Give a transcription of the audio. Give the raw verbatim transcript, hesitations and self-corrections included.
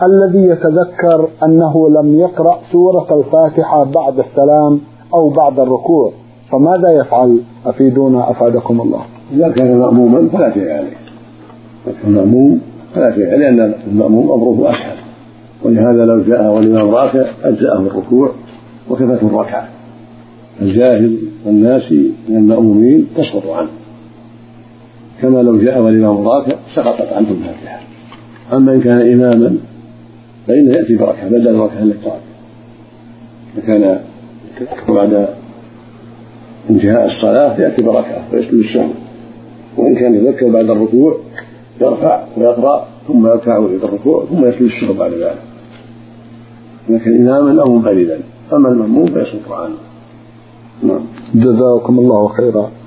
الذي يتذكر أنه لم يقرأ سورة الفاتحة بعد السلام أو بعد الركوع فماذا يفعل؟ أفيدونا أفادكم الله. إذا كان مأموما فلا شيء عليه، إذا كان مأموم فلا شيء عليه، لأن المأموم أمره أسهل، ولهذا لو جاء والإمام راكع أجزأه الركوع وكفته الركعة. الجاهل والناسي من المأمومين تسقط عنه، كما لو جاء والإمام راكع سقطت عنه الفاتحة. أما إن كان إماما فإنه يأتي بركعة بدل الركعة التي ترك، إذا كان بعد انتهاء الصلاة يأتي بركعة ويسجد السهو، وإن كان يذكر بعد الركوع يرفع ويقرأ ثم يركع ويعيد الركوع ثم يسجد السهو بعد ذلك، إذا كان إماما أو منفردا. أما المأموم فيسقط عنه. جزاكم الله خيرا.